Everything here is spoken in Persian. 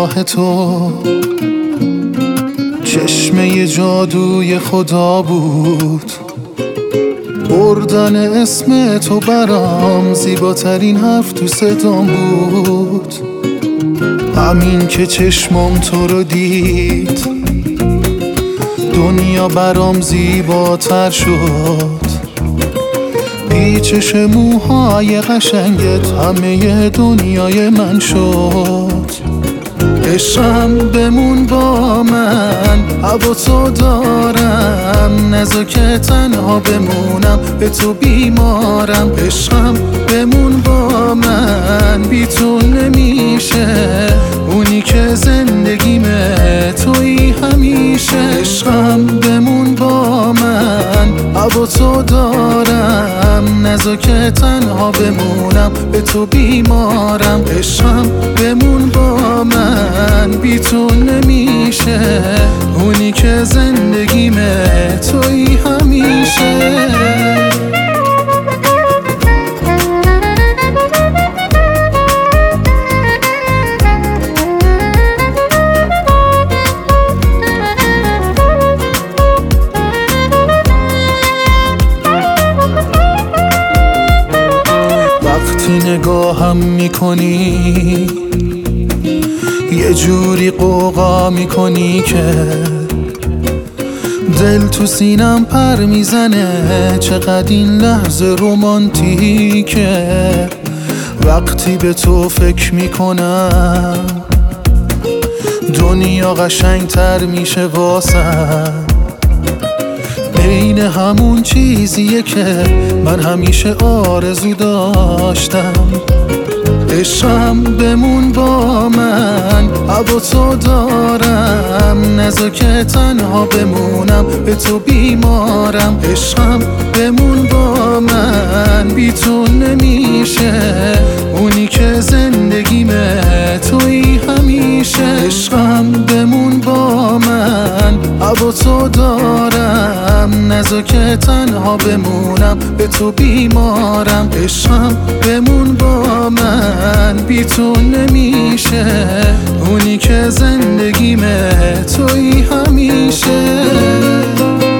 نگاه تو چشمه جادوی خدا بود، بردن اسم تو برام زیباترین حرف تو صدام بود. همین که چشمام تو رو دید دنیا برام زیباتر شد. پیچش موهای قشنگت همه دنیای من شد. عشقم بمون با من، هوا تو دارم، نزا که تنها بمونم، به تو بیمارم. عشقم بمون با من، بی تو نمیشه، اونی که زندگیمه تویی همیشه. عشقم بمون با من، هوا تو دارم، نزا که تنها بمونم، به تو بیمارم. عشقم بمون با من، بی تو نمیشه، اونی که زندگیمه تویی همیشه. وقتی نگاهم میکنی یه جوری قوقا میکنی که دل تو سینم پر میزنه. چقدر این لحظه رومانتیکه. وقتی به تو فکر میکنم دنیا قشنگتر میشه واسم. عین همون چیزیه که من همیشه آرزو داشتم. عشقم بمون با من، هوا تو دارم، نزا که تنها بمونم، به تو بیمارم. عشقم بمون با من، بی تو نمیشه، اونی که زندگیمه تویی همیشه. عشقم بمون با من، هوا تو دارم، نزا که تنها بمونم، به تو بیمارم. عشقم بمون با من، بی تو نمیشه، اونی که زندگیمه تویی همیشه.